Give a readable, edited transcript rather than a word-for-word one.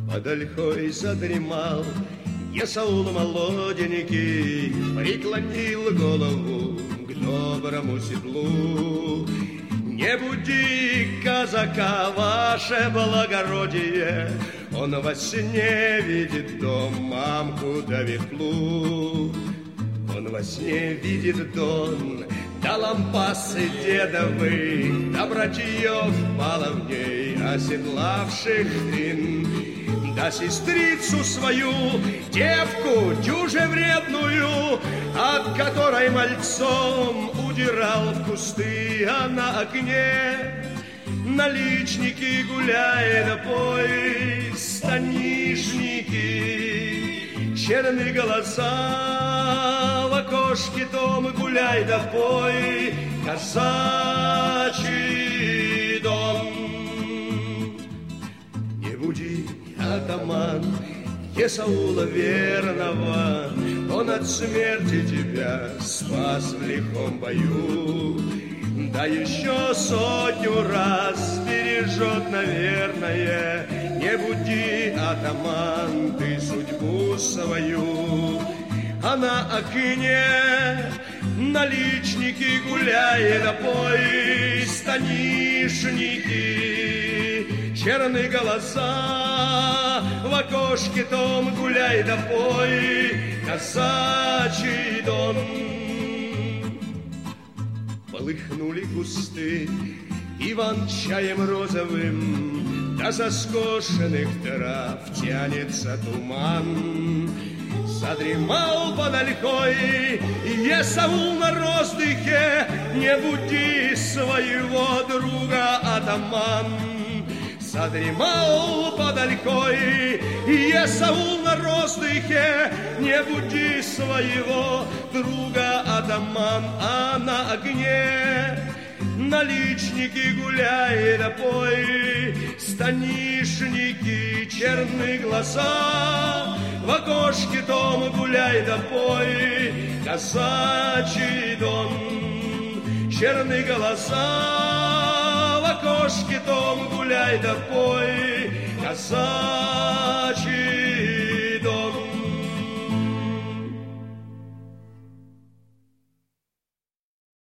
под ольхой задремал Есаул молоденький, преклонил голову к доброму седлу. Не буди казака, ваше благородие, он во сне видит дом, мамку да ветлу. Он во сне видит дон, да лампасы дедовы, да братьев баловней, оседлавших тын, да сестрицу свою, девку дюже вредную, от которой мальцом удирал в кусты, а на окне наличники гуляет напой, станишники, черные голоса в окошке том гуляй да пой, казачий дом. Не буди, атаман, Есаула верного, он от смерти тебя спас в лихом бою. Да еще 100 раз бережет, наверное. Не буди, атаман, ты судьбу свою. А на окне наличники гуляй да пой, станишники, черные голоса в окошке том гуляй да пой, казачий дон. Полыхнули кусты иван-чаем розовым, да со скошенных трав тянется туман. Задремал под ольхой Есаул на роздыхе, не буди своего друга, атаман. Задремал под ольхой Есаул на роздыхе, не буди своего друга, атаман. А на огне наличники гуляй да пой, станишники, черные глаза в окошке том гуляй да пой, казачий дон. Черные голоса в окошке том гуляй да пой, казачий